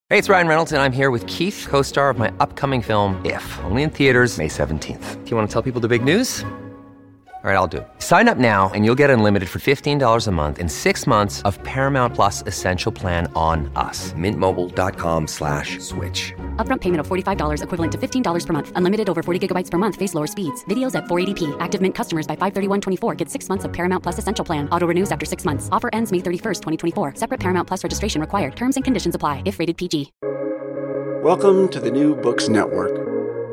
Hey, it's Ryan Reynolds, and I'm here with Keith, co-star of my upcoming film, If, only in theaters May 17th. Do you want to tell people the big news? All right, I'll do it. Sign up now and you'll get unlimited for $15 a month and 6 months of Paramount Plus Essential Plan on us. MintMobile.com/switch. Upfront payment of $45 equivalent to $15 per month. Unlimited over 40 gigabytes per month. Face lower speeds. Videos at 480p. Active Mint customers by 531.24 get 6 months of Paramount Plus Essential Plan. Auto renews after 6 months. Offer ends May 31st, 2024. Separate Paramount Plus registration required. Terms and conditions apply if rated PG. Welcome to the New Books Network.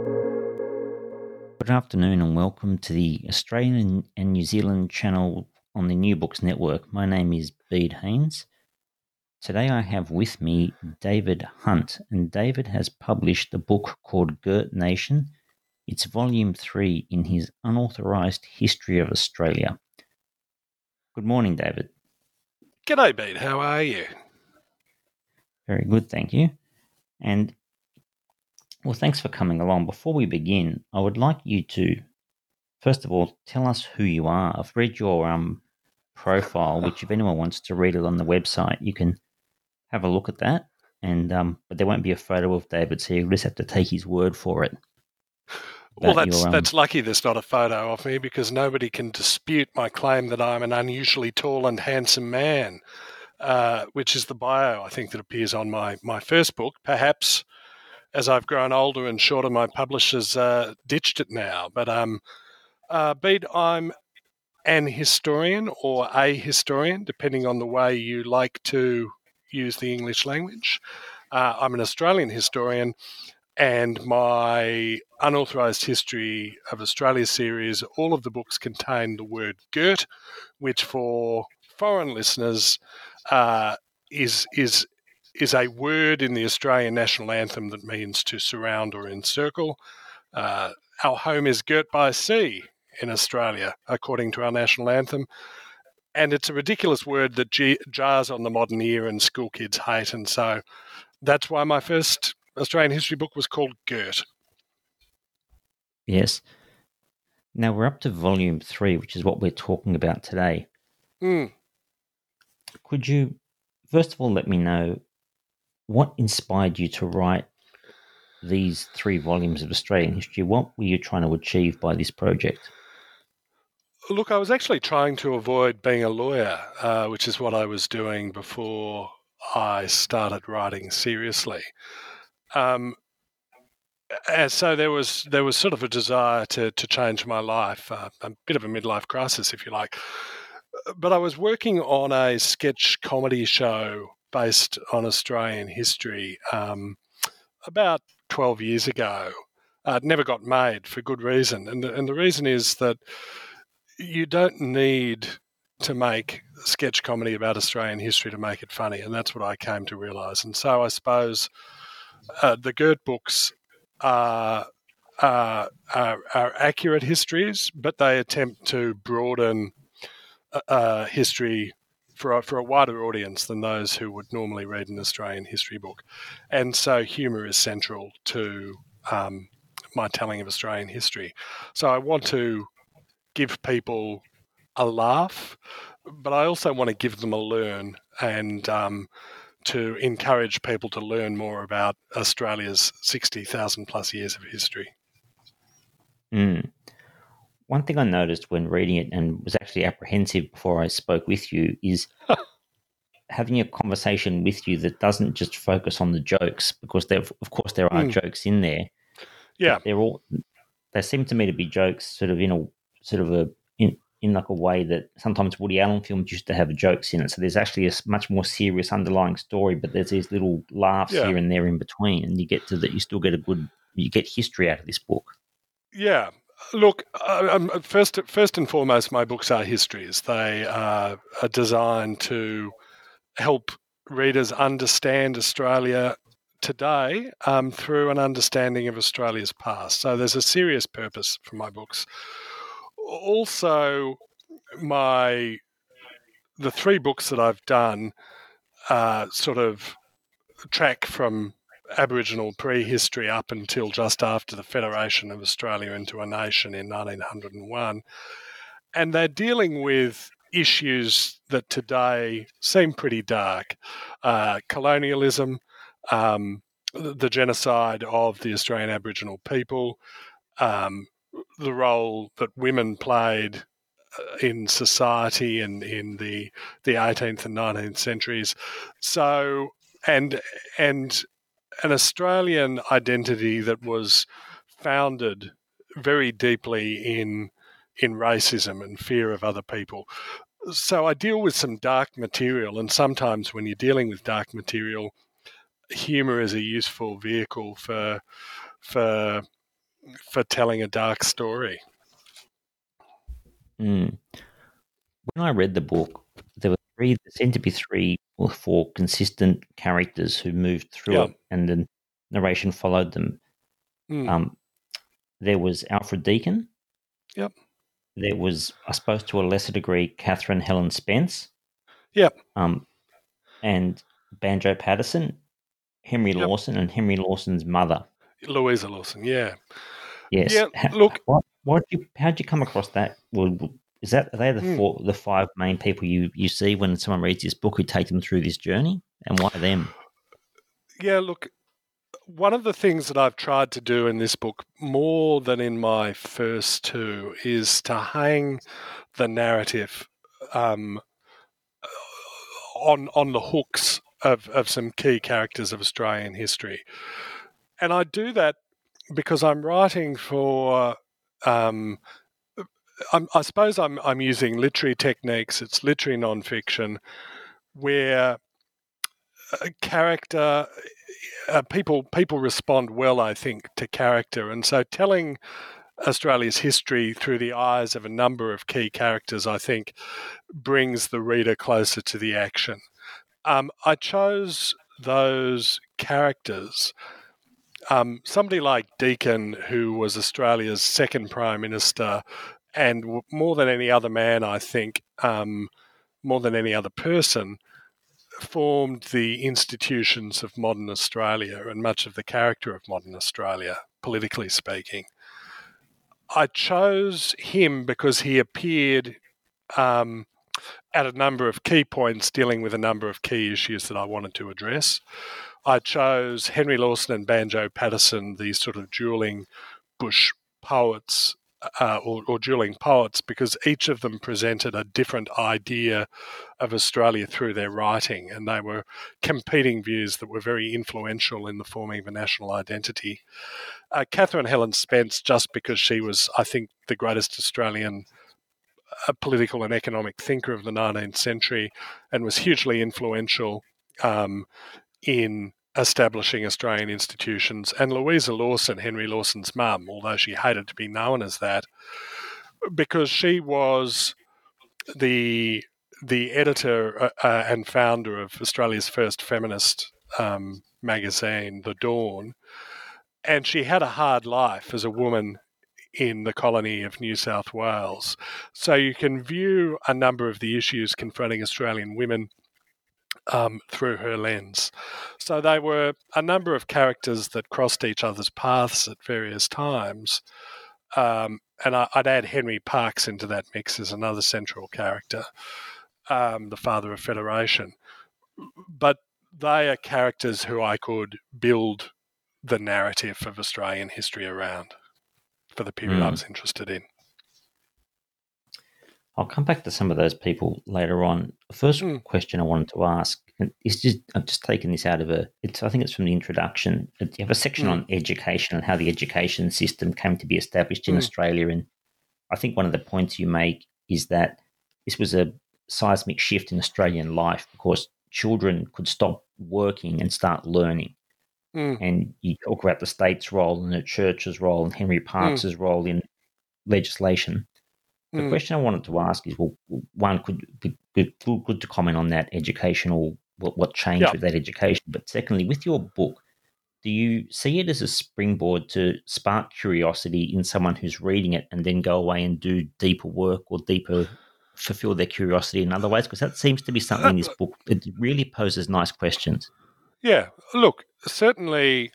Good afternoon and welcome to the Australian and New Zealand channel on the New Books Network. My name is Bede Haynes. Today I have with me David Hunt, and David has published a book called Girt Nation. It's volume 3 in his unauthorised history of Australia. Good morning, David. G'day, Bede. How are you? Very good, thank you. And well, thanks for coming along. Before we begin, I would like you to, first of all, tell us who you are. I've read your profile, which if anyone wants to read it on the website, you can have a look at that. And but there won't be a photo of David, so you just have to take his word for it. Well, that's lucky there's not a photo of me, because nobody can dispute my claim that I'm an unusually tall and handsome man, which is the bio, I think, that appears on my first book. Perhaps as I've grown older and shorter, my publishers ditched it now. But Bede, I'm an historian or a historian, depending on the way you like to use the English language. I'm an Australian historian, and my unauthorised history of Australia series, all of the books contain the word girt, which for foreign listeners is a word in the Australian national anthem that means to surround or encircle. Our home is girt by sea in Australia, according to our national anthem. And it's a ridiculous word that jars on the modern ear and school kids hate. And so that's why my first Australian history book was called Girt. Yes. Now we're up to volume 3, which is what we're talking about today. Could you, first of all, let me know what inspired you to write these 3 volumes of Australian history? What were you trying to achieve by this project? Look, I was actually trying to avoid being a lawyer, which is what I was doing before I started writing seriously. And so there was sort of a desire to change my life, a bit of a midlife crisis, if you like. But I was working on a sketch comedy show based on Australian history about 12 years ago. It never got made for good reason. And the reason is that you don't need to make sketch comedy about Australian history to make it funny. And that's what I came to realise. And so I suppose the Girt books are accurate histories, but they attempt to broaden history for a wider audience than those who would normally read an Australian history book. And so humour is central to my telling of Australian history. So I want to give people a laugh, but I also want to give them a learn, and to encourage people to learn more about Australia's 60,000 plus years of history. One thing I noticed when reading it, and was actually apprehensive before I spoke with you, is having a conversation with you that doesn't just focus on the jokes, because there are jokes in there. Yeah, they seem to me to be jokes sort of in like a way that sometimes Woody Allen films used to have jokes in it. So there's actually a much more serious underlying story, but there's these little laughs here and there in between, and you get history out of this book. Yeah. Look, first and foremost, my books are histories. They are designed to help readers understand Australia today through an understanding of Australia's past. So there's a serious purpose for my books. Also, the 3 books that I've done sort of track from Aboriginal prehistory up until just after the Federation of Australia into a nation in 1901. And they're dealing with issues that today seem pretty dark. Colonialism, the genocide of the Australian Aboriginal people, the role that women played in society and in the 18th and 19th centuries. So, and an Australian identity that was founded very deeply in racism and fear of other people. So I deal with some dark material, and sometimes when you're dealing with dark material, humour is a useful vehicle for telling a dark story. When I read the book, there seemed to be 3 or 4 consistent characters who moved through it, and the narration followed them. There was Alfred Deakin. Yep. There was, I suppose, to a lesser degree, Catherine Helen Spence. Yep. And Banjo Patterson, Henry Lawson, and Henry Lawson's mother, Louisa Lawson. Yeah. Yes. Yeah. Look, how'd you come across that? Are they the 5 main people you see when someone reads this book who take them through this journey, and why them? Yeah. Look, one of the things that I've tried to do in this book, more than in my first 2, is to hang the narrative on the hooks of some key characters of Australian history. And I do that because I'm writing for, I suppose I'm using literary techniques. It's literary nonfiction, where a character, people respond well, I think, to character. And so telling Australia's history through the eyes of a number of key characters, I think, brings the reader closer to the action. I chose those characters. Somebody like Deakin, who was Australia's second Prime Minister, and more than any other man, I think, more than any other person, formed the institutions of modern Australia and much of the character of modern Australia, politically speaking. I chose him because he appeared at a number of key points dealing with a number of key issues that I wanted to address. I chose Henry Lawson and Banjo Patterson, these sort of dueling bush poets, or dueling poets, because each of them presented a different idea of Australia through their writing, and they were competing views that were very influential in the forming of a national identity. Catherine Helen Spence, just because she was, I think, the greatest Australian political and economic thinker of the 19th century, and was hugely influential in establishing Australian institutions. And Louisa Lawson, Henry Lawson's mum, although she hated to be known as that, because she was the editor and founder of Australia's first feminist magazine, The Dawn, and she had a hard life as a woman in the colony of New South Wales. So you can view a number of the issues confronting Australian women through her lens. So they were a number of characters that crossed each other's paths at various times. And I'd add Henry Parkes into that mix as another central character, the father of Federation. But they are characters who I could build the narrative of Australian history around for the period I was interested in. I'll come back to some of those people later on. The first question I wanted to ask is I'm just taking this out of I think it's from the introduction. You have a section on education and how the education system came to be established in Australia. And I think one of the points you make is that this was a seismic shift in Australian life because children could stop working and start learning. And you talk about the state's role and the church's role and Henry Parkes' role in legislation. The question I wanted to ask is, well, one, could be good to comment on that educational, what changed with that education. But secondly, with your book, do you see it as a springboard to spark curiosity in someone who's reading it and then go away and do deeper work or fulfill their curiosity in other ways? Because that seems to be something in this book. It really poses nice questions. Yeah, look, certainly,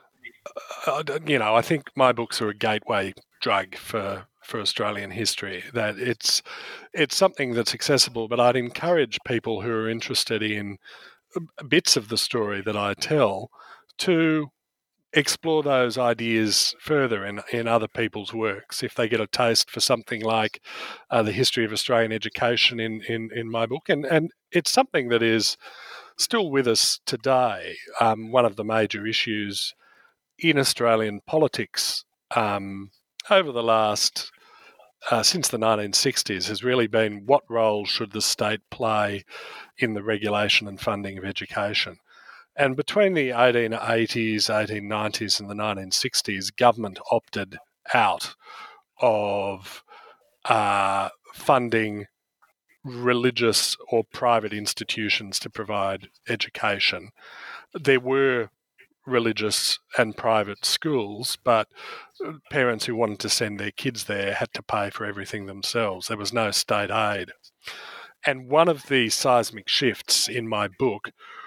I think my books are a gateway drug for Australian history, that it's something that's accessible, but I'd encourage people who are interested in bits of the story that I tell to explore those ideas further in other people's works. If they get a taste for something like the history of Australian education in my book, and it's something that is still with us today. One of the major issues in Australian politics over the last since the 1960s has really been what role should the state play in the regulation and funding of education. And between the 1880s, 1890s and the 1960s, government opted out of funding religious or private institutions to provide education. There were religious and private schools, but parents who wanted to send their kids there had to pay for everything themselves. There was no state aid. And one of the seismic shifts in my book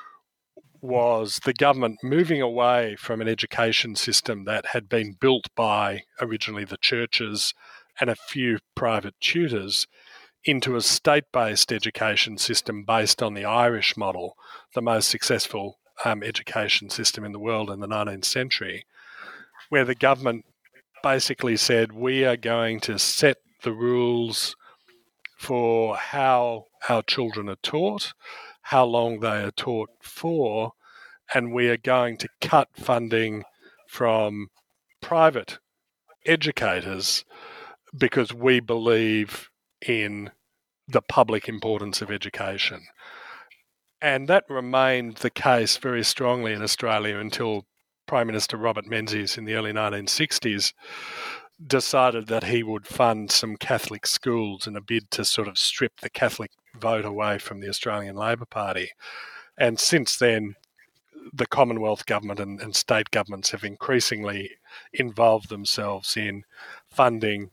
was the government moving away from an education system that had been built by originally the churches and a few private tutors into a state-based education system based on the Irish model, the most successful education system in the world in the 19th century, where the government basically said, we are going to set the rules for how our children are taught, how long they are taught for, and we are going to cut funding from private educators because we believe in the public importance of education. And that remained the case very strongly in Australia until Prime Minister Robert Menzies in the early 1960s decided that he would fund some Catholic schools in a bid to sort of strip the Catholic vote away from the Australian Labor Party. And since then, the Commonwealth government and state governments have increasingly involved themselves in funding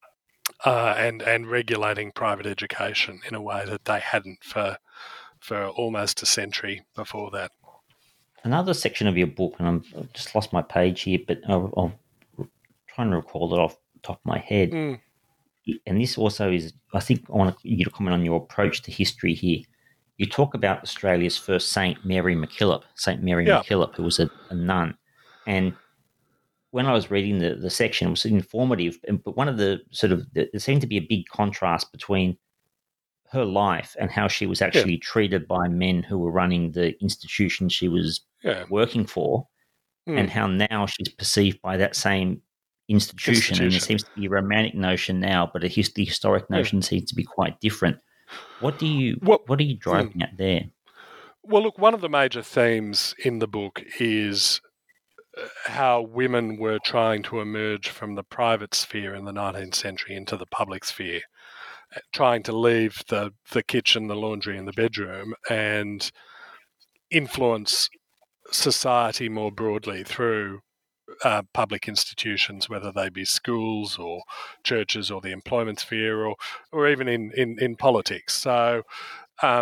and regulating private education in a way that they hadn't for almost a century before that. Another section of your book, and I've just lost my page here, but I'll try and recall it off the top of my head. And this also is, I think I want you to comment on your approach to history here. You talk about Australia's first saint, Mary MacKillop, MacKillop, who was a nun. And when I was reading the section, it was informative, but one of the there seemed to be a big contrast between her life and how she was actually treated by men who were running the institution she was working for, and how now she's perceived by that same institution. And there seems to be a romantic notion now, but the historic notion seems to be quite different. What are you driving at there? Well, look, one of the major themes in the book is how women were trying to emerge from the private sphere in the 19th century into the public sphere, trying to leave the kitchen, the laundry and the bedroom and influence society more broadly through public institutions, whether they be schools or churches or the employment sphere or even in politics. So a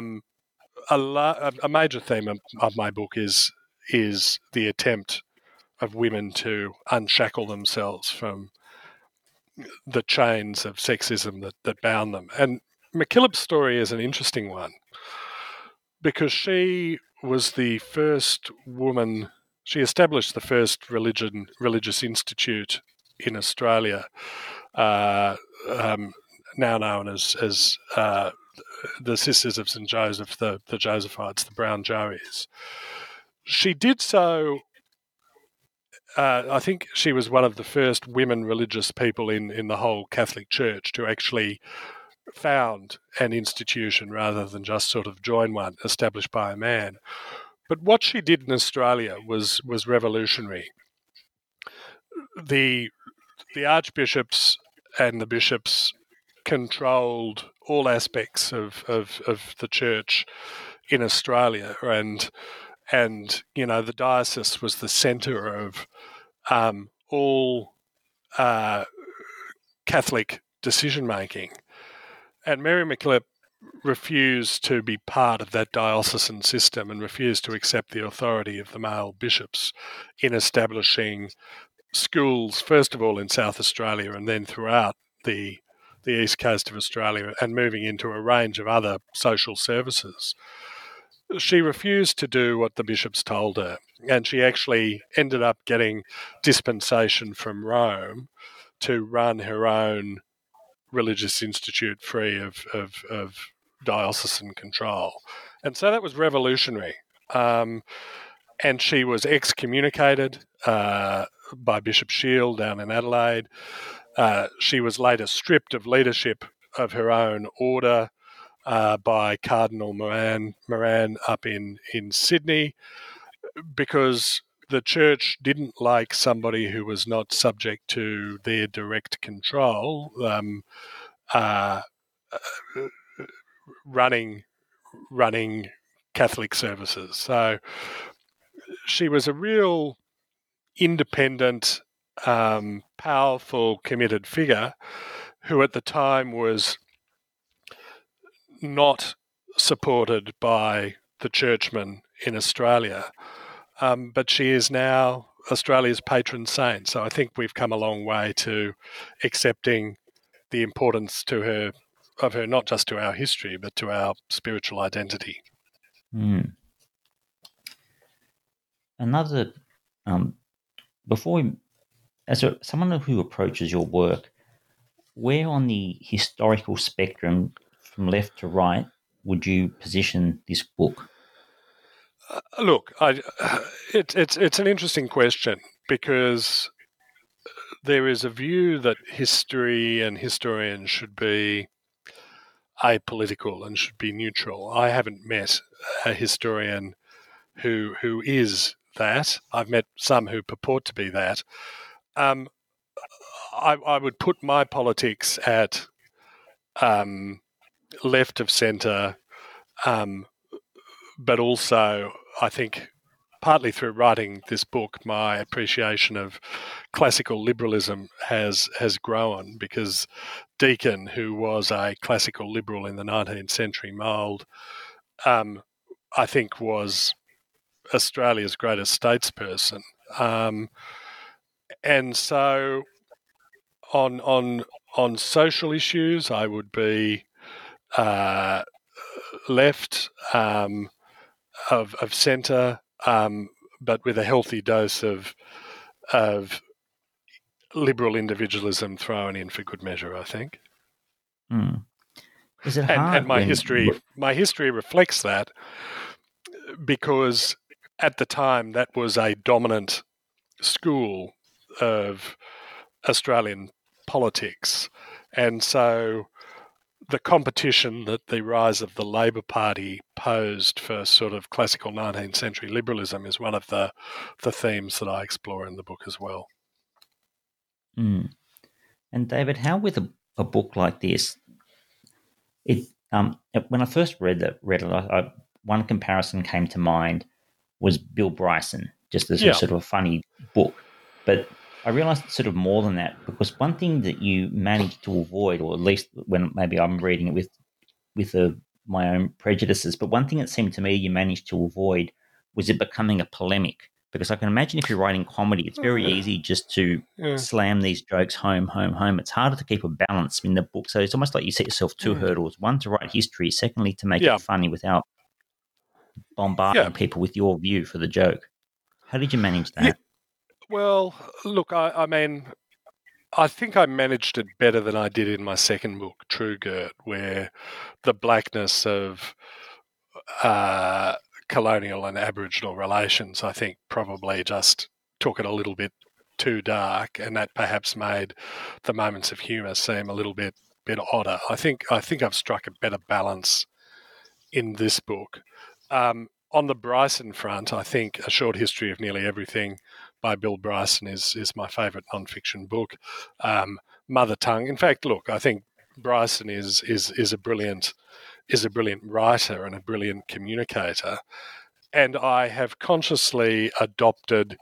major theme of my book is the attempt of women to unshackle themselves from the chains of sexism that bound them. And MacKillop's story is an interesting one because she was the first woman. She established the first religious institute in Australia, now known as the Sisters of St. Joseph, the Josephites, the Brown Joeys. She did so. I think she was one of the first women religious people in the whole Catholic Church to actually found an institution rather than just sort of join one established by a man. But what she did in Australia was revolutionary. The archbishops and the bishops controlled all aspects of the church in Australia, and the diocese was the centre of all Catholic decision making. And Mary MacKillop refused to be part of that diocesan system and refused to accept the authority of the male bishops in establishing schools, first of all in South Australia and then throughout the east coast of Australia, and moving into a range of other social services. she refused to do what the bishops told her, and she actually ended up getting dispensation from Rome to run her own religious institute free of diocesan control. And so that was revolutionary. And she was excommunicated by Bishop Shield down in Adelaide. She was later stripped of leadership of her own order by Cardinal Moran up in Sydney, because the church didn't like somebody who was not subject to their direct control running Catholic services. So she was a real independent, powerful, committed figure who at the time was not supported by the churchmen in Australia, but she is now Australia's patron saint. So I think we've come a long way to accepting the importance of her, not just to our history, but to our spiritual identity. Another, someone who approaches your work, where on the historical spectrum from left to right would you position this book? Look, it's an interesting question, because there is a view that history and historians should be apolitical and should be neutral. I haven't met a historian who is that. I've met some who purport to be that. I would put my politics at left of centre, but also I think partly through writing this book, my appreciation of classical liberalism has grown, because Deakin, who was a classical liberal in the 19th century mould, I think was Australia's greatest statesperson. And so on social issues, I would be left of centre, but with a healthy dose of liberal individualism thrown in for good measure, I think. Is it hard? And my history reflects that, because at the time that was a dominant school of Australian politics, and so the competition that the rise of the Labor Party posed for sort of classical 19th century liberalism is one of the themes that I explore in the book as well. And David, how with a book like this, when I first read it, one comparison came to mind was Bill Bryson, just as a sort of a funny book. But I realised it's sort of more than that, because one thing that you managed to avoid, or at least when maybe I'm reading it with my own prejudices, but one thing that seemed to me you managed to avoid was it becoming a polemic. Because I can imagine if you're writing comedy, it's very easy just to slam these jokes home. It's harder to keep a balance in the book. So it's almost like you set yourself two hurdles. One, to write history. Secondly, to make it funny without bombarding people with your view for the joke. How did you manage that? Yeah. Well, look, I mean, I think I managed it better than I did in my second book, True Gert, where the blackness of colonial and Aboriginal relations, I think, probably just took it a little bit too dark, and that perhaps made the moments of humour seem a little bit odder. I think I've struck a better balance in this book. On the Bryson front, I think A Short History of Nearly Everything by Bill Bryson is my favourite non-fiction book. Mother Tongue. In fact, look, I think Bryson is a brilliant writer and a brilliant communicator, and I have consciously adopted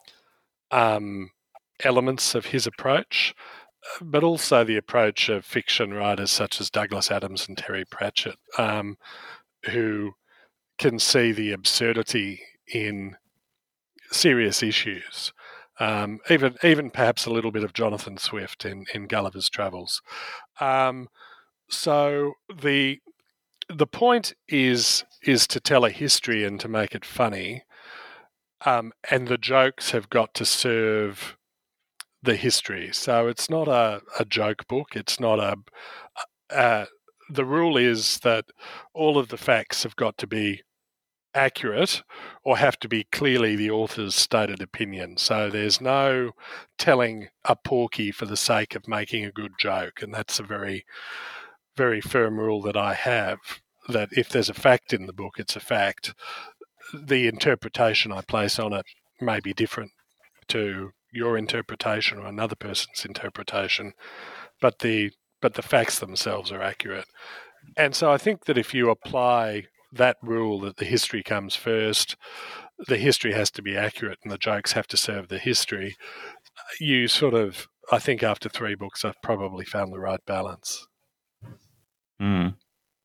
elements of his approach, but also the approach of fiction writers such as Douglas Adams and Terry Pratchett, who can see the absurdity in serious issues. Even perhaps a little bit of Jonathan Swift in Gulliver's Travels. So the the point is to tell a history and to make it funny, and the jokes have got to serve the history. So it's not a joke book. It's not the rule is that all of the facts have got to be accurate or have to be clearly the author's stated opinion. So there's no telling a porky for the sake of making a good joke. And that's a very, very firm rule that I have, that if there's a fact in the book, it's a fact. The interpretation I place on it may be different to your interpretation or another person's interpretation, but the facts themselves are accurate. And so I think that if you apply that rule that the history comes first, the history has to be accurate and the jokes have to serve the history, you sort of, I think after 3 books, I've probably found the right balance. One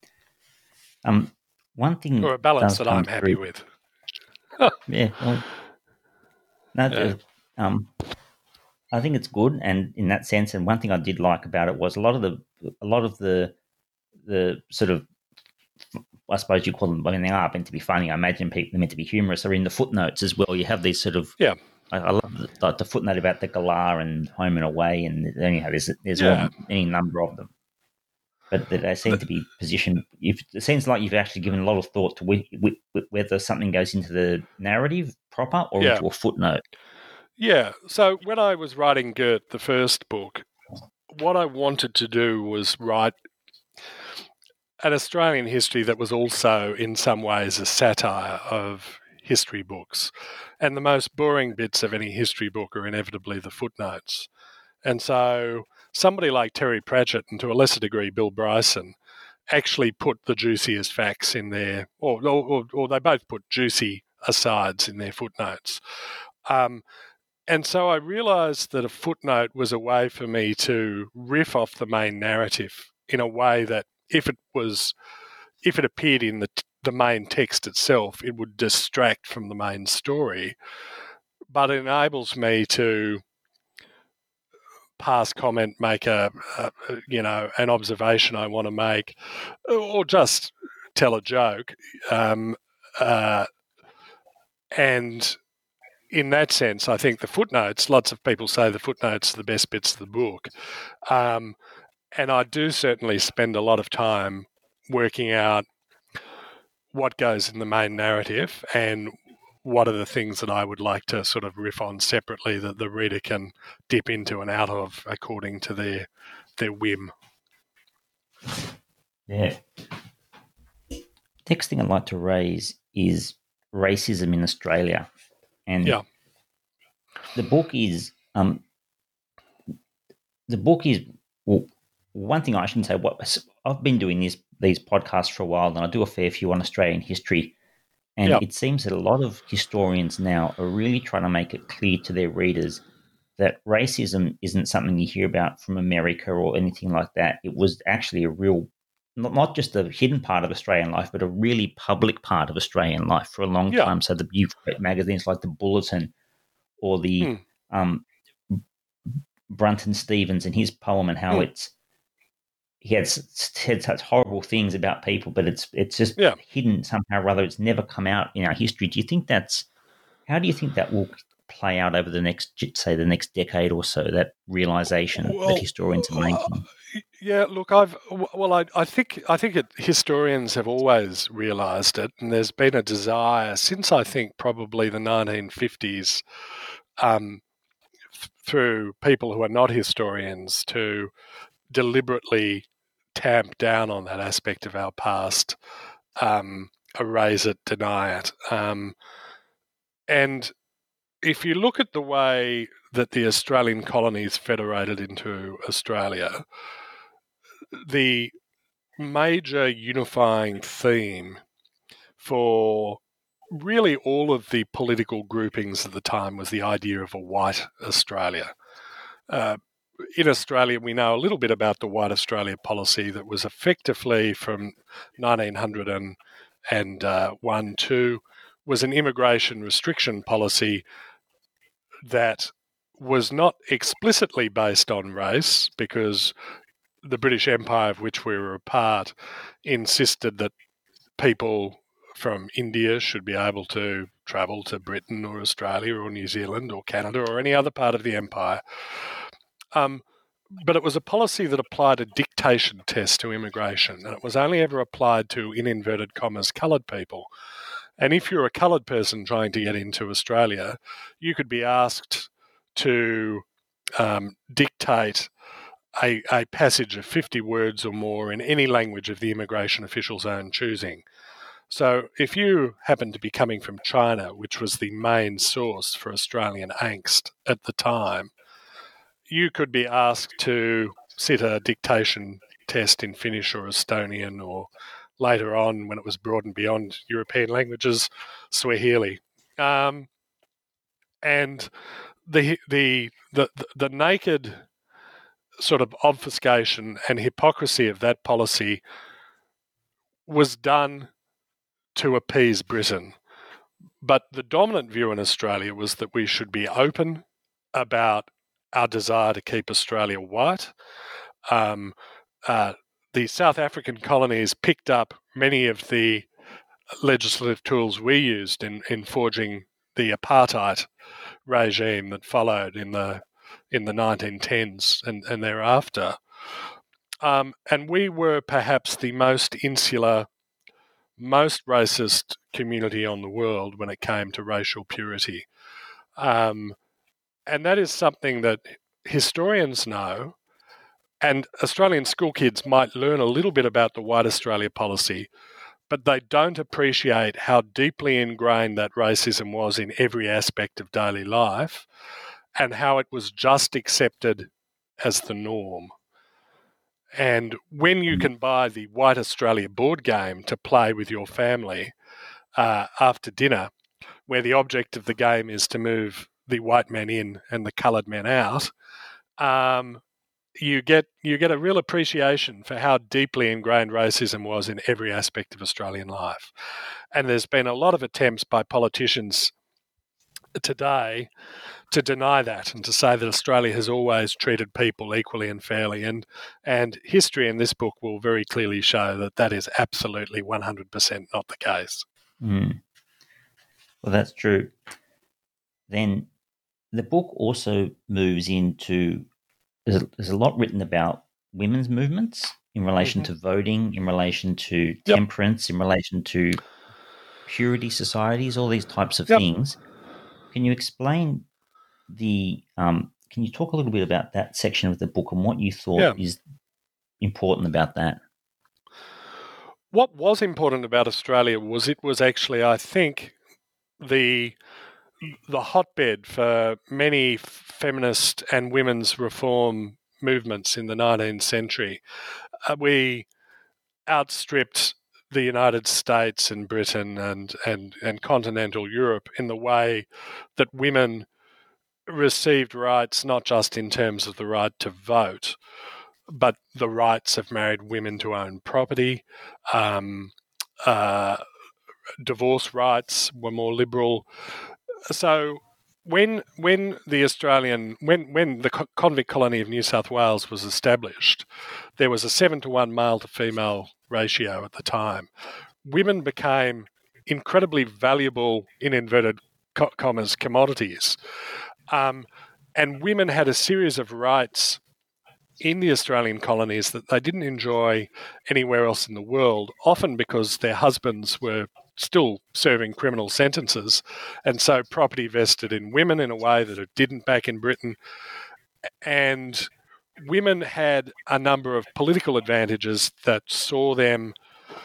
thing, or a balance that I'm happy with. Yeah. Well, I think it's good, and in that sense, and one thing I did like about it was a lot of the sort of, I suppose you call them, I mean, they are meant to be funny. I imagine people are meant to be humorous. Are in the footnotes as well. You have these sort of, yeah. I love the footnote about the galah and home and away, and anyhow, there's any number of them, but they seem to be positioned. It seems like you've actually given a lot of thought to whether something goes into the narrative proper or into a footnote. Yeah. So when I was writing Gert, the first book, what I wanted to do was write an Australian history that was also in some ways a satire of history books. And the most boring bits of any history book are inevitably the footnotes. And so somebody like Terry Pratchett, and to a lesser degree Bill Bryson, actually put the juiciest facts in there, or they both put juicy asides in their footnotes. And so I realised that a footnote was a way for me to riff off the main narrative in a way that if it appeared in the main text itself, it would distract from the main story. But it enables me to pass comment, make an observation I want to make, or just tell a joke. And in that sense, I think the footnotes, lots of people say the footnotes are the best bits of the book. And I do certainly spend a lot of time working out what goes in the main narrative and what are the things that I would like to sort of riff on separately that the reader can dip into and out of according to their whim. Yeah. Next thing I'd like to raise is racism in Australia. And the book is well, one thing I shouldn't say, I've been doing these podcasts for a while, and I do a fair few on Australian history, and it seems that a lot of historians now are really trying to make it clear to their readers that racism isn't something you hear about from America or anything like that. It was actually a real, not just a hidden part of Australian life, but a really public part of Australian life for a long time. So you've got magazines like The Bulletin or the Brunton Stevens and his poem, and how he had said such horrible things about people, but it's just hidden somehow or other. It's never come out in our history. How do you think that will play out over the next decade or so, that realization that historians are making? Yeah, look, I think historians have always realised it, and there's been a desire since I think probably the 1950s, through people who are not historians, to deliberately tamp down on that aspect of our past, erase it, deny it, and if you look at the way that the Australian colonies federated into Australia, the major unifying theme for really all of the political groupings at the time was the idea of a white Australia. In Australia, we know a little bit about the White Australia policy that was effectively from 1901 was an immigration restriction policy that was not explicitly based on race, because the British Empire, of which we were a part, insisted that people from India should be able to travel to Britain or Australia or New Zealand or Canada or any other part of the empire. But it was a policy that applied a dictation test to immigration, and it was only ever applied to, in inverted commas, coloured people. And if you're a coloured person trying to get into Australia, you could be asked to dictate a passage of 50 words or more in any language of the immigration official's own choosing. So if you happen to be coming from China, which was the main source for Australian angst at the time, you could be asked to sit a dictation test in Finnish or Estonian, or later on, when it was broadened beyond European languages, Swahili. And the naked sort of obfuscation and hypocrisy of that policy was done to appease Britain. But the dominant view in Australia was that we should be open about our desire to keep Australia white. The South African colonies picked up many of the legislative tools we used in forging the apartheid regime that followed in the 1910s and thereafter. And we were perhaps the most insular, most racist community on the world when it came to racial purity. And that is something that historians know, and Australian school kids might learn a little bit about the White Australia policy, but they don't appreciate how deeply ingrained that racism was in every aspect of daily life and how it was just accepted as the norm. And when you can buy the White Australia board game to play with your family after dinner, where the object of the game is to move the white men in and the coloured men out, you get a real appreciation for how deeply ingrained racism was in every aspect of Australian life. And there's been a lot of attempts by politicians today to deny that and to say that Australia has always treated people equally and fairly. And history in this book will very clearly show that that is absolutely 100% not the case. Mm. Well, that's true. Then the book also moves into, there's a lot written about women's movements in relation to voting, in relation to temperance, in relation to purity societies, all these types of things. Can you explain can you talk a little bit about that section of the book and what you thought is important about that? What was important about Australia was it was actually, I think, the hotbed for many feminist and women's reform movements in the 19th century. We outstripped the United States and Britain and continental Europe in the way that women received rights, not just in terms of the right to vote, but the rights of married women to own property. Divorce rights were more liberal. So when the convict colony of New South Wales was established, there was a 7-to-1 male to female ratio at the time. Women became incredibly valuable, in inverted commas, commodities. And women had a series of rights in the Australian colonies that they didn't enjoy anywhere else in the world, often because their husbands were still serving criminal sentences, and so property vested in women in a way that it didn't back in Britain. And women had a number of political advantages that saw them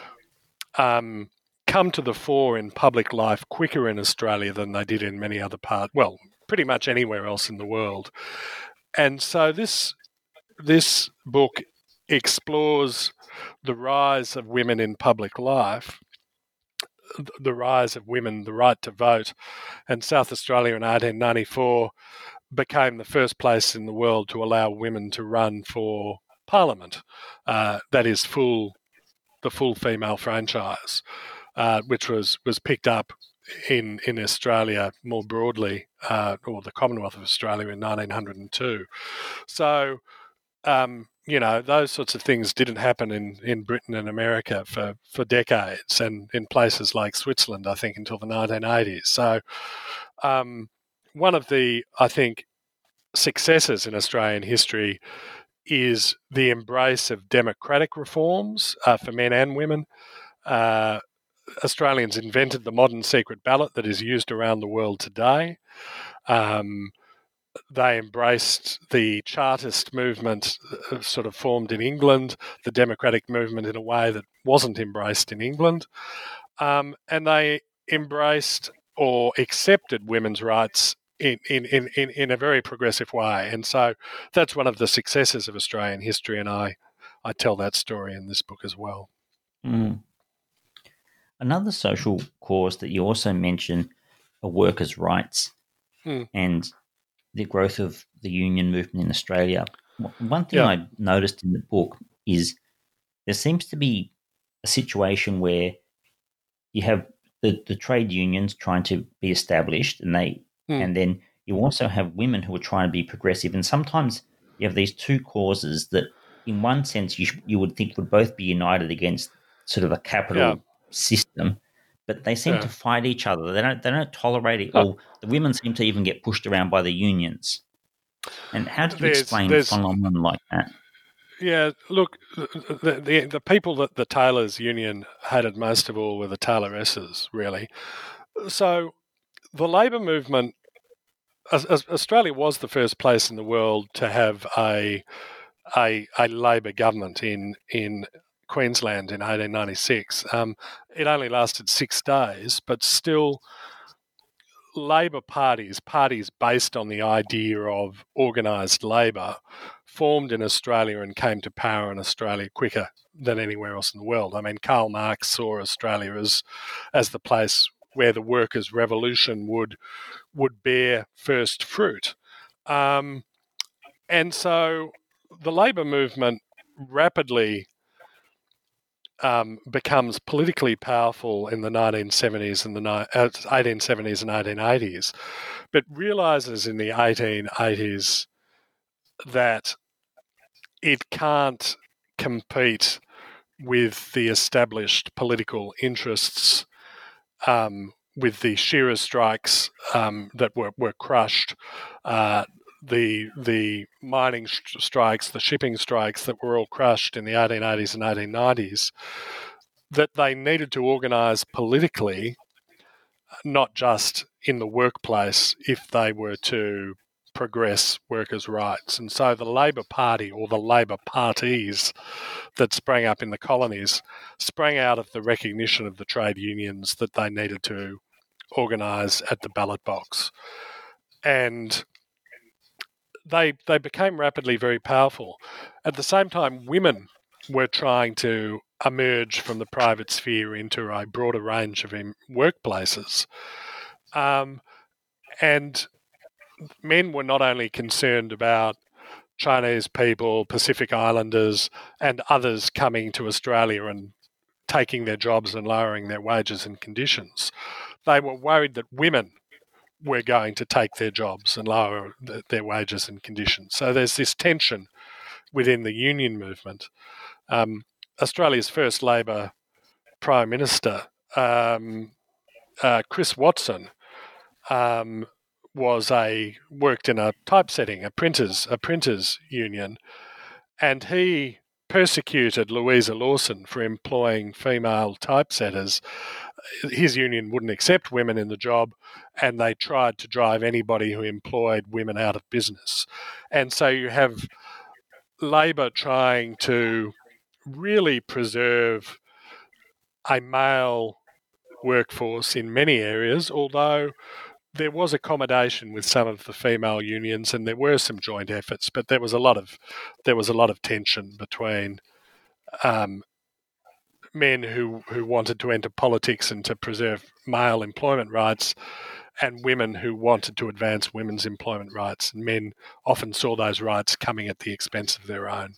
come to the fore in public life quicker in Australia than they did in many other parts, well, pretty much anywhere else in the world. And so this book explores the rise of women in public life, the rise of women, the right to vote. And South Australia in 1894 became the first place in the world to allow women to run for Parliament. That is the full female franchise, which was picked up in Australia more broadly, or the Commonwealth of Australia in 1902. So those sorts of things didn't happen in Britain and America for decades, and in places like Switzerland, I think, until the 1980s. So one of the, I think, successes in Australian history is the embrace of democratic reforms for men and women. Australians invented the modern secret ballot that is used around the world today. They embraced the Chartist movement sort of formed in England, the democratic movement in a way that wasn't embraced in England. And they embraced or accepted women's rights in a very progressive way. And so that's one of the successes of Australian history, and I tell that story in this book as well. Mm. Another social cause that you also mention are workers' rights and the growth of the union movement in Australia. One thing I noticed in the book is there seems to be a situation where you have the trade unions trying to be established, and then you also have women who are trying to be progressive, and sometimes you have these two causes that, in one sense, you would think would both be united against sort of a capital system, but they seem to fight each other. They don't tolerate it. Or the women seem to even get pushed around by the unions. And how do you explain a phenomenon like that? Yeah, look, the people that the tailors' union hated most of all were the tailoresses, really. So the labour movement, Australia was the first place in the world to have a Labor government in Queensland in 1896. It only lasted 6 days, but still Labor parties based on the idea of organised labour, formed in Australia and came to power in Australia quicker than anywhere else in the world. I mean, Karl Marx saw Australia as the place where the workers' revolution would bear first fruit. And so the labour movement rapidly becomes politically powerful in the 1970s and the 1870s and 1880s, but realises in the 1880s that it can't compete with the established political interests, with the shearers' strikes that were crushed, the mining strikes, the shipping strikes that were all crushed in the 1880s and 1890s, that they needed to organise politically, not just in the workplace, if they were to progress workers' rights. And so the Labor Party, or the Labor parties that sprang up in the colonies, sprang out of the recognition of the trade unions that they needed to organise at the ballot box. And they became rapidly very powerful. At the same time, women were trying to emerge from the private sphere into a broader range of workplaces. And men were not only concerned about Chinese people, Pacific Islanders, and others coming to Australia and taking their jobs and lowering their wages and conditions. They were worried that women were going to take their jobs and lower their wages and conditions. So there's this tension within the union movement. Australia's first Labor Prime Minister, Chris Watson, worked in a typesetting, a printers union, and he persecuted Louisa Lawson for employing female typesetters. His union wouldn't accept women in the job, and they tried to drive anybody who employed women out of business. And so you have Labor trying to really preserve a male workforce in many areas, although there was accommodation with some of the female unions, and there were some joint efforts, but there was a lot of tension between men who wanted to enter politics and to preserve male employment rights, and women who wanted to advance women's employment rights. And men often saw those rights coming at the expense of their own.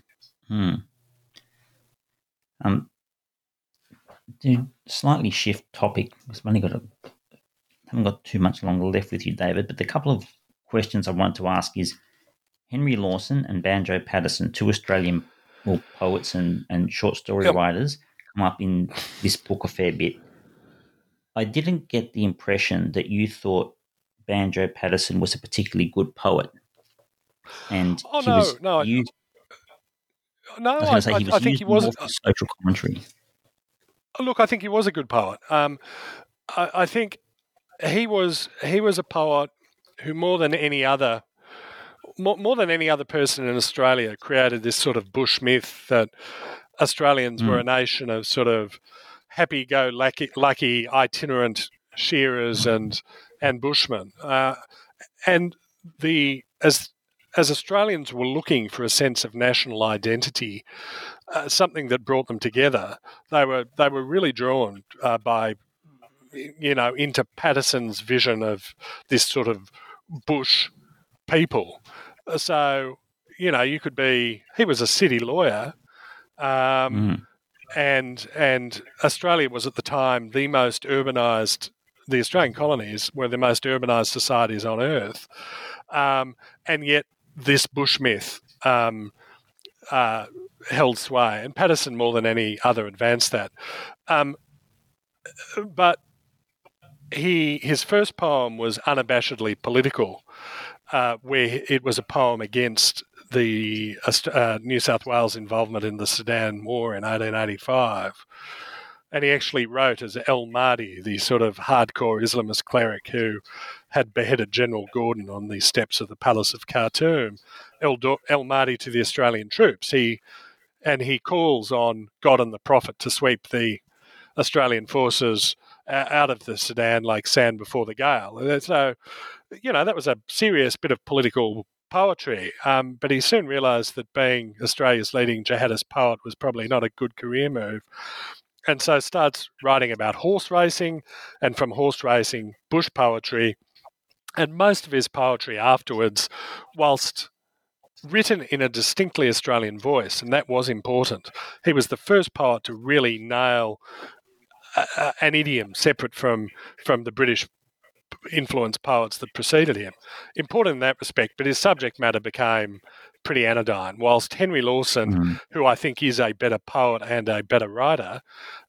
To slightly shift topic, because I haven't got too much longer left with you, David, but the couple of questions I want to ask is, Henry Lawson and Banjo Paterson, two Australian poets and short story Yep. writers, come up in this book a fair bit. I didn't get the impression that you thought Banjo Paterson was a particularly good poet. And Oh, he was no. used, No, I was going to say he was I think used he was. more for social commentary. Look, I think he was a good poet. I think he was a poet who more than any other person in Australia created this sort of bush myth that Australians were a nation of sort of happy-go-lucky itinerant shearers and bushmen, and as Australians were looking for a sense of national identity, something that brought them together, they were really drawn by into Paterson's vision of this sort of bush people. So you could be. He was a city lawyer. And Australia was at the time the most urbanised. The Australian colonies were the most urbanised societies on earth, and yet this bush myth held sway. And Paterson, more than any other, advanced that. But his first poem was unabashedly political, where it was a poem against the New South Wales involvement in the Sudan War in 1885. And he actually wrote as El Mahdi, the sort of hardcore Islamist cleric who had beheaded General Gordon on the steps of the Palace of Khartoum, El Mahdi to the Australian troops. He calls on God and the Prophet to sweep the Australian forces out of the Sudan like sand before the gale. So, that was a serious bit of political poetry. But he soon realised that being Australia's leading jihadist poet was probably not a good career move. And so starts writing about horse racing, and from horse racing, bush poetry. And most of his poetry afterwards, whilst written in a distinctly Australian voice, and that was important. He was the first poet to really nail an idiom separate from the British influenced poets that preceded him. Important in that respect, but his subject matter became pretty anodyne. Whilst Henry Lawson, who I think is a better poet and a better writer,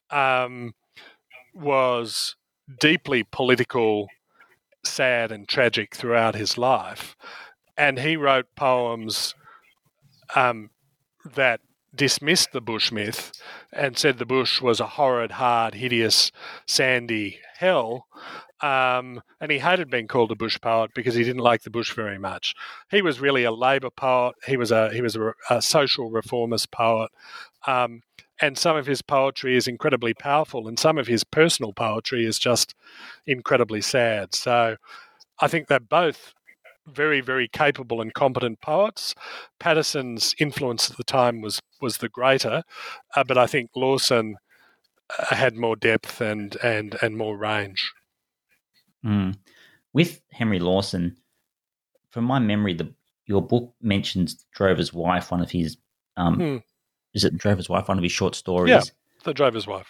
was deeply political, sad and tragic throughout his life. And he wrote poems that dismissed the bush myth and said the bush was a horrid, hard, hideous, sandy hell. And he hated being called a bush poet because he didn't like the bush very much. He was really a Labor poet. He was a social reformist poet. And some of his poetry is incredibly powerful, and some of his personal poetry is just incredibly sad. So I think they're both very, very capable and competent poets. Paterson's influence at the time was the greater, but I think Lawson had more depth and more range. With Henry Lawson, from my memory, your book mentions Drover's Wife, one of his is it Drover's Wife, one of his short stories? Yeah, The Drover's Wife.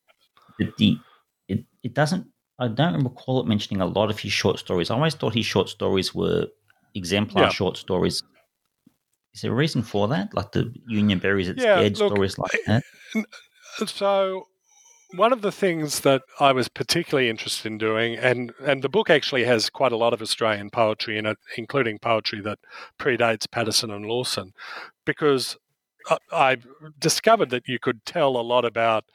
It doesn't. I don't recall it mentioning a lot of his short stories. I always thought his short stories were exemplar short stories. Is there a reason for that? Like the Union Berries at Scared, stories like that? So one of the things that I was particularly interested in doing, and the book actually has quite a lot of Australian poetry in it, including poetry that predates Paterson and Lawson, because I discovered that you could tell a lot about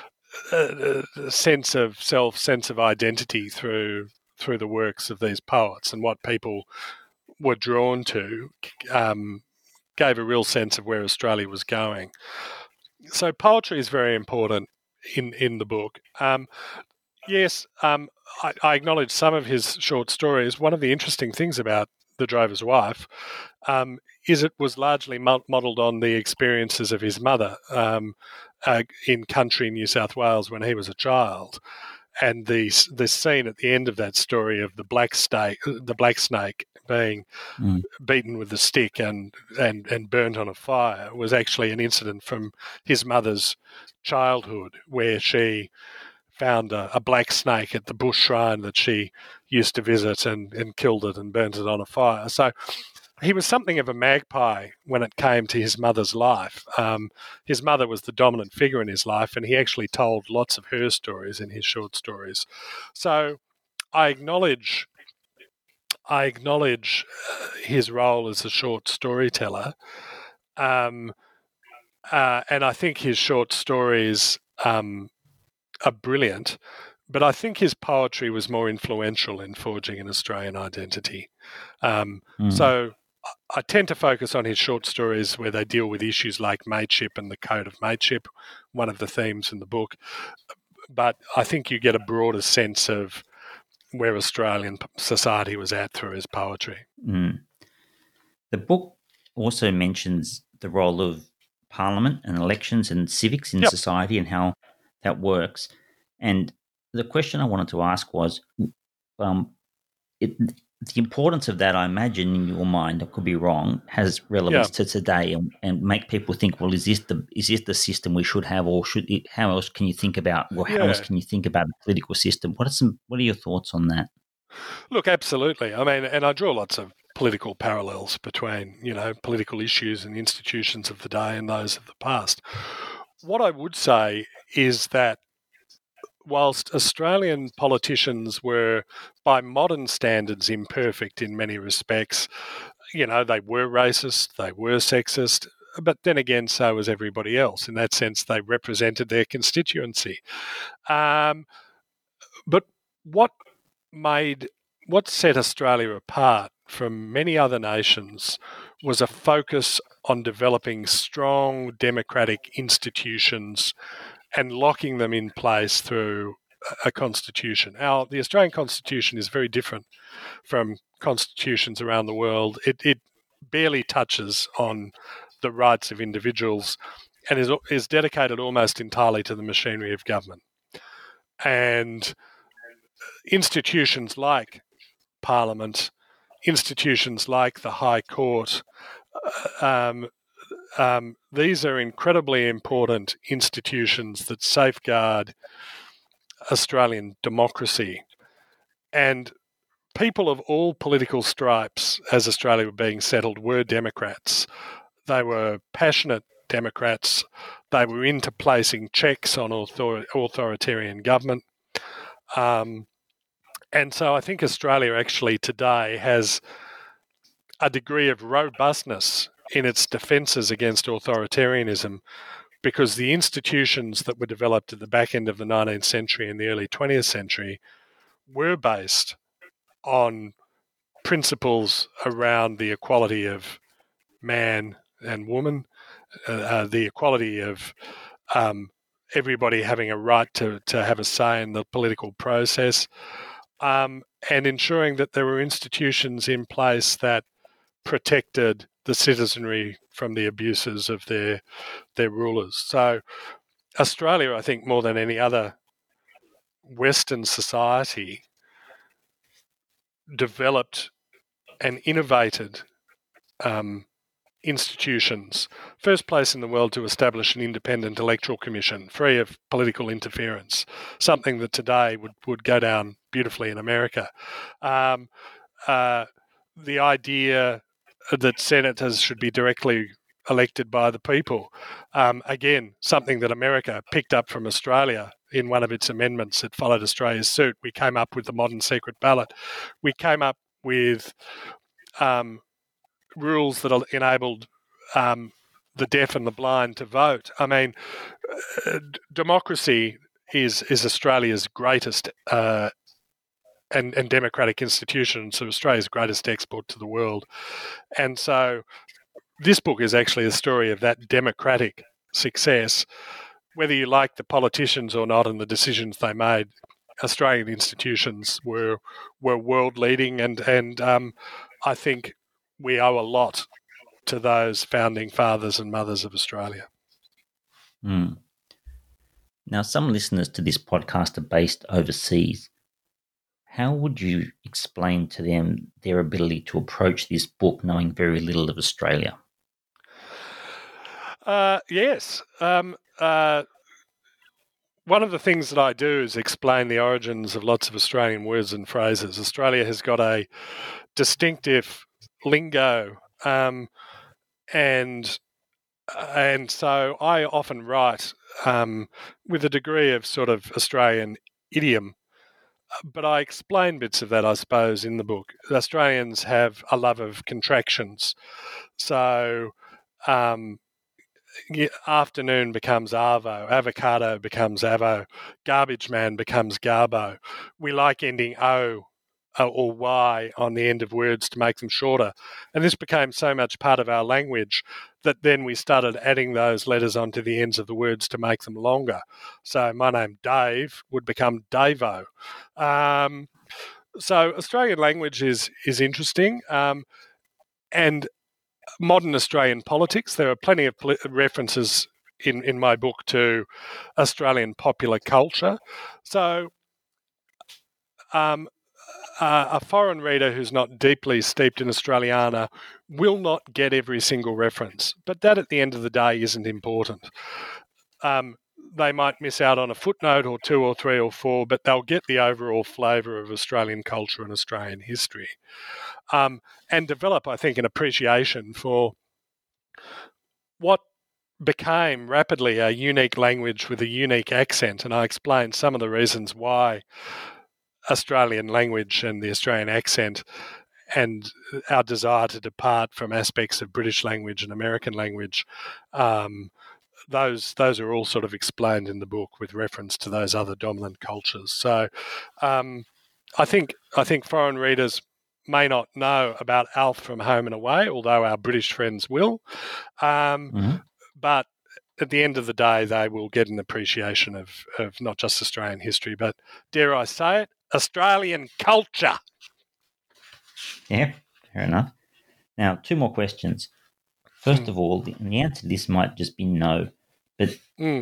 sense of self, sense of identity through the works of these poets, and what people were drawn to gave a real sense of where Australia was going. So poetry is very important in the book. Yes, I acknowledge some of his short stories. One of the interesting things about The Drover's Wife is it was largely modelled on the experiences of his mother in country New South Wales when he was a child. And the scene at the end of that story of the black snake being beaten with a stick and burnt on a fire was actually an incident from his mother's childhood, where she found a black snake at the bush shrine that she used to visit and killed it and burnt it on a fire. So he was something of a magpie when it came to his mother's life. His mother was the dominant figure in his life, and he actually told lots of her stories in his short stories. So I acknowledge his role as a short storyteller, and I think his short stories are brilliant. But I think his poetry was more influential in forging an Australian identity. So I tend to focus on his short stories where they deal with issues like mateship and the code of mateship, one of the themes in the book. But I think you get a broader sense of where Australian society was at through his poetry. The book also mentions the role of Parliament and elections and civics in society and how that works. And the question I wanted to ask was, the importance of that, I imagine, in your mind, I could be wrong, has relevance to today and make people think, well, is this the system we should have, or how else can you think about, how else can you think about the political system? What are your thoughts on that? Look, absolutely. I mean, and I draw lots of political parallels between, political issues and institutions of the day and those of the past. What I would say is that whilst Australian politicians were, by modern standards, imperfect in many respects, they were racist, they were sexist, but then again, so was everybody else. In that sense, they represented their constituency. But what set Australia apart from many other nations was a focus on developing strong democratic institutions and locking them in place through a constitution. Now, the Australian Constitution is very different from constitutions around the world. It barely touches on the rights of individuals and is dedicated almost entirely to the machinery of government. And institutions like Parliament, institutions like the High Court, these are incredibly important institutions that safeguard Australian democracy. And people of all political stripes, as Australia was being settled, were Democrats. They were passionate Democrats. They were into placing checks on authoritarian government. And so I think Australia actually today has a degree of robustness in its defences against authoritarianism, because the institutions that were developed at the back end of the 19th century and the early 20th century were based on principles around the equality of man and woman, the equality of everybody having a right to have a say in the political process, and ensuring that there were institutions in place that protected the citizenry from the abuses of their rulers. So Australia, I think, more than any other Western society, developed and innovated institutions. First place in the world to establish an independent electoral commission, free of political interference, something that today would go down beautifully in America. The idea that senators should be directly elected by the people, again, something that America picked up from Australia in one of its amendments that followed Australia's suit. We came up with the modern secret ballot. We came up with rules that enabled the deaf and the blind to vote. I mean, democracy is Australia's greatest and democratic institutions of Australia's greatest export to the world. And so this book is actually a story of that democratic success. Whether you like the politicians or not and the decisions they made, Australian institutions were world leading, and I think we owe a lot to those founding fathers and mothers of Australia. Now, some listeners to this podcast are based overseas. How would you explain to them their ability to approach this book knowing very little of Australia? Yes. One of the things that I do is explain the origins of lots of Australian words and phrases. Australia has got a distinctive lingo and so I often write with a degree of sort of Australian idiom, but I explain bits of that, I suppose, in the book. Australians have a love of contractions. So afternoon becomes arvo, avocado becomes avo, garbage man becomes garbo. We like ending O or Y on the end of words to make them shorter. And this became so much part of our language that then we started adding those letters onto the ends of the words to make them longer. So my name, Dave, would become Davo. So Australian language is interesting. And modern Australian politics, there are plenty of references in my book to Australian popular culture. So a foreign reader who's not deeply steeped in Australiana will not get every single reference, but that at the end of the day isn't important. They might miss out on a footnote or two or three or four, but they'll get the overall flavour of Australian culture and Australian history. And develop, I think, an appreciation for what became rapidly a unique language with a unique accent. And I explained some of the reasons why Australian language and the Australian accent and our desire to depart from aspects of British language and American language, those are all sort of explained in the book with reference to those other dominant cultures. So I think foreign readers may not know about Alf from Home and Away, although our British friends will. But at the end of the day, they will get an appreciation of not just Australian history, but, dare I say it, Australian culture. Yeah, fair enough. Now, two more questions. First of all, the answer to this might just be no, but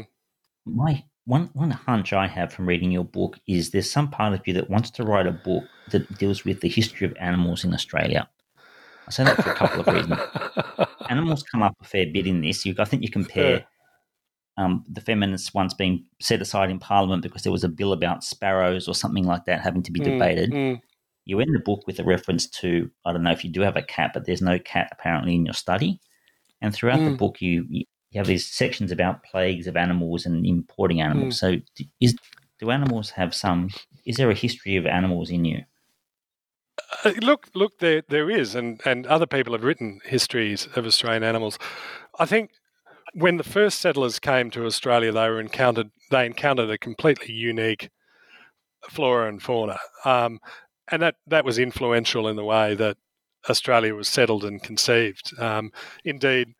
my one hunch I have from reading your book is there's some part of you that wants to write a book that deals with the history of animals in Australia. I say that for a couple of reasons. Animals come up a fair bit in this. I think you compare the feminists once being set aside in Parliament because there was a bill about sparrows or something like that having to be debated. You end the book with a reference to, I don't know if you do have a cat, but there's no cat apparently in your study. And throughout the book, you have these sections about plagues of animals and importing animals. So do animals have is there a history of animals in you? Look, there is, and other people have written histories of Australian animals. I think when the first settlers came to Australia, they encountered a completely unique flora and fauna, and that was influential in the way that Australia was settled and conceived. Indeed,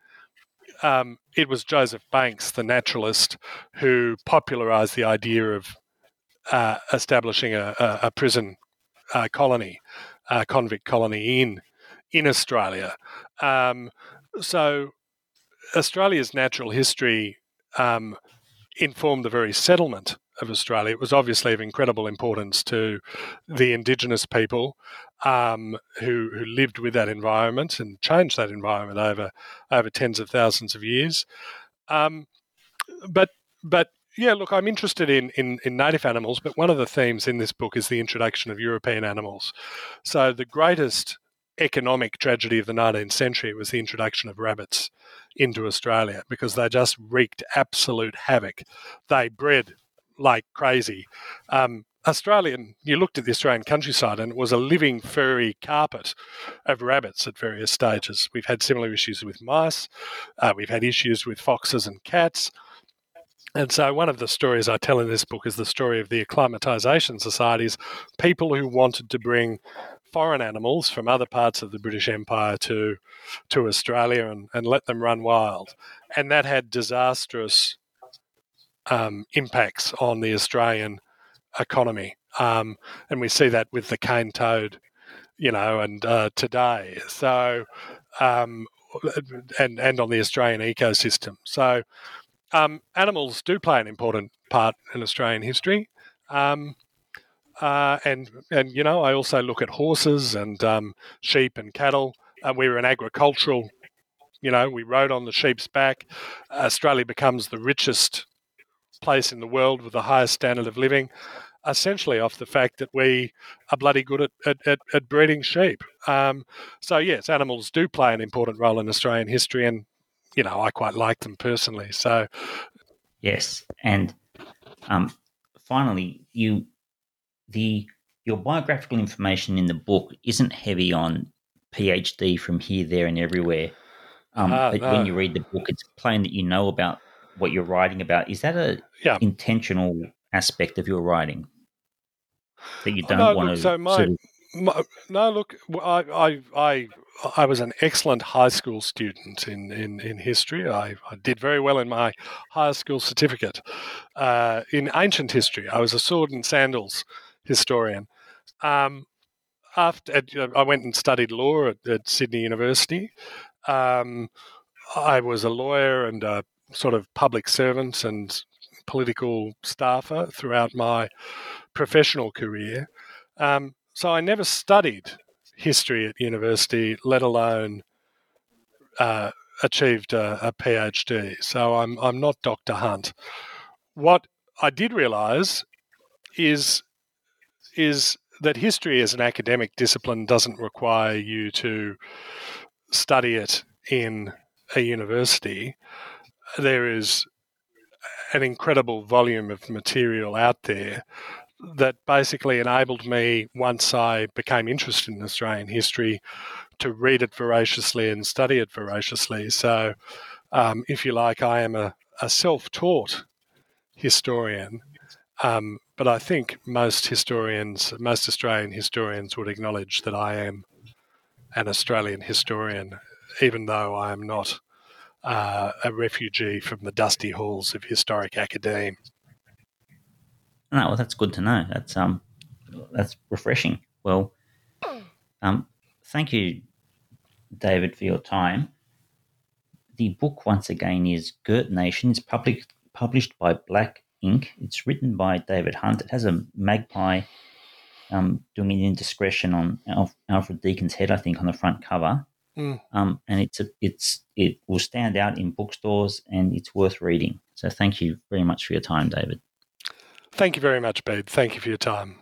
it was Joseph Banks, the naturalist, who popularised the idea of establishing a prison colony, a convict colony in Australia. So Australia's natural history informed the very settlement of Australia. It was obviously of incredible importance to the Indigenous people who lived with that environment and changed that environment over tens of thousands of years. But yeah, look, I'm interested in native animals, but one of the themes in this book is the introduction of European animals. So the greatest economic tragedy of the 19th century was the introduction of rabbits into Australia because they just wreaked absolute havoc. They bred like crazy. You looked at the Australian countryside and it was a living furry carpet of rabbits at various stages. We've had similar issues with mice. We've had issues with foxes and cats. And so one of the stories I tell in this book is the story of the acclimatisation societies, people who wanted to bring foreign animals from other parts of the British Empire to Australia and let them run wild. And that had disastrous impacts on the Australian economy. And we see that with the cane toad, and today. So, and on the Australian ecosystem. So, animals do play an important part in Australian history. And I also look at horses and sheep and cattle. We were an agricultural, we rode on the sheep's back. Australia becomes the richest place in the world with the highest standard of living. essentially off the fact that we are bloody good at breeding sheep. So yes, animals do play an important role in Australian history, and I quite like them personally. So yes, and finally, your biographical information in the book isn't heavy on PhD from here, there, and everywhere. But no. when you read the book, it's plain that you know about what you're writing about. Is that a intentional aspect of your writing that you don't want to? I was an excellent high school student in history. I did very well in my high school certificate in ancient history. I was a sword and sandals historian. After I went and studied law at Sydney University. I was a lawyer and a sort of public servant and political staffer throughout my professional career. So I never studied history at university, let alone achieved a PhD. So I'm not Dr. Hunt. What I did realise is that history as an academic discipline doesn't require you to study it in a university. There is an incredible volume of material out there that basically enabled me, once I became interested in Australian history, to read it voraciously and study it voraciously. So, if you like, I am a self-taught historian, but I think most Australian historians would acknowledge that I am an Australian historian, even though I am not a refugee from the dusty halls of historic academe. No, well, that's good to know. That's refreshing. Well, thank you, David, for your time. The book, once again, is Girt Nation. It's published by Black Ink. It's written by David Hunt. It has a magpie doing an indiscretion on Alfred Deacon's head, I think, on the front cover. And it will stand out in bookstores, and it's worth reading. So thank you very much for your time, David. Thank you very much, babe. Thank you for your time.